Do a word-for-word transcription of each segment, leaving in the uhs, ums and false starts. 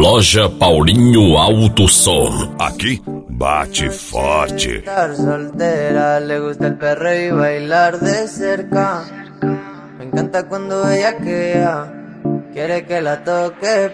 Loja Paulinho Alto Som. Aqui bate forte. Estar soltera, le gusta el perreo y bailar de cerca. Me encanta cuando ella queda, quiere que la toque,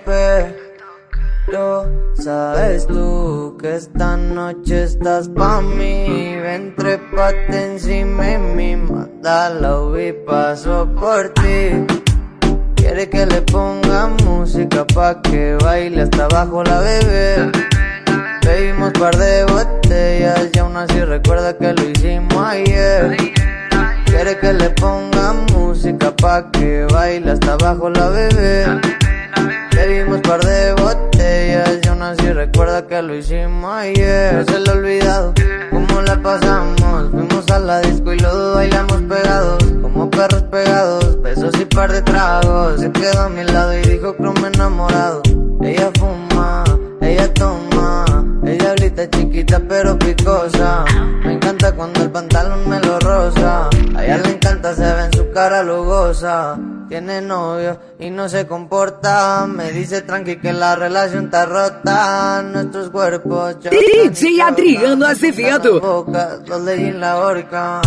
pero sabes tú que esta noche estás pa' mí. Ven, trépate encima de mí, mata la uvi, paso por ti. Quiere que le ponga música pa' que baile hasta abajo la bebé. Bebimos par de botellas y aún así recuerda que lo hicimos ayer. Quiere que le ponga música pa' que baile hasta abajo la bebé. Bebimos par de botellas y aún así recuerda que lo hicimos ayer. No se lo he olvidado cómo la pasamos. Fuimos a la disco y los dos bailamos pegados, como perros pegados, besos y par de tragos. Se quedó a mi lado y dijo que me he enamorado. Ella fuma, ella toma, ella grita chiquita pero picosa. Me encanta cuando el pantalón me lo roza. A ella le encanta, se ve en su cara lugosa. Tiene novio y no se comporta. Me dice tranqui que la relación está rota. Nuestros cuerpos D J Adriano Azevedo. Los leyes la horca.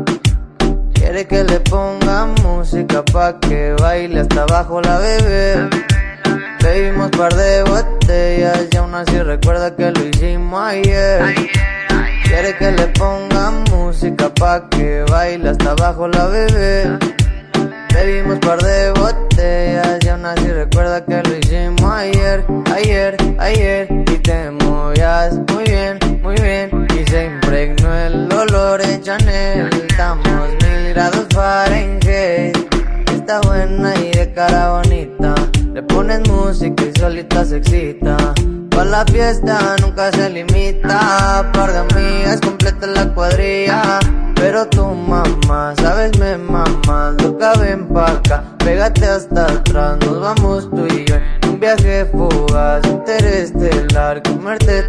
Quiere que le ponga música pa' que baile hasta abajo la bebé. Bebimos par de botellas y aún así recuerda que lo hicimos ayer. Quiere que le ponga música pa' que baile hasta abajo la bebé. Bebimos par de botellas y aún así recuerda que lo hicimos ayer, ayer, ayer. Y te movías muy bien, muy bien. Y se impregnó el olor de Chanel. Estamos mil grados Fahrenheit. Está buena y de cara bonita. Le pones música y solita se excita. Pa' la fiesta nunca se limita. Par de amigas completa la cuadrilla. Pero tu mamá, sabes, me mamas. Loca, ven pa' acá, pégate hasta atrás. Nos vamos tú y yo en un viaje fugaz, interestelar, comerte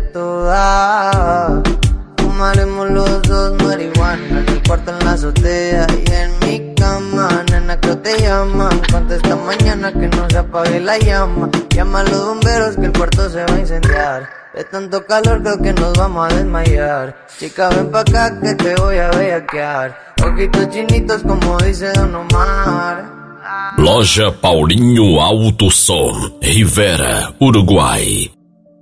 toda. Fumaremos los dos marihuana, en el cuarto, en la azotea y en mi cama. Nena, que te llaman, contesta mañana que no se apague la llama. Llama a los bomberos que el cuarto se va a incendiar. De tanto calor creo que nos vamos a desmayar. Chica, ven pa' acá que te voy a bellaquear. Ojitos chinitos como dice Don Omar. Loja Paulinho Alto Som, Rivera, Uruguai.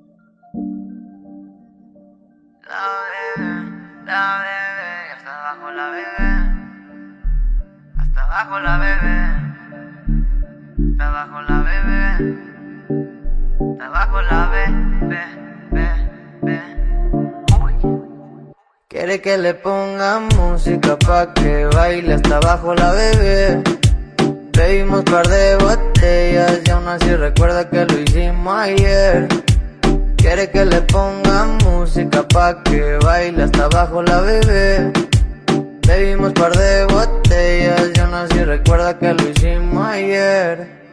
La bebé, la bebé, hasta abajo la bebé. Hasta abajo la bebé. Hasta abajo la bebé. Hasta abajo la bebé. Ve, ve. Quiere que le ponga música pa' que baile hasta abajo la bebé. Bebimos par de botellas y aún así recuerda que lo hicimos ayer. Quiere que le ponga música pa' que baile hasta abajo la bebé. Bebimos par de botellas y aún así recuerda que lo hicimos ayer.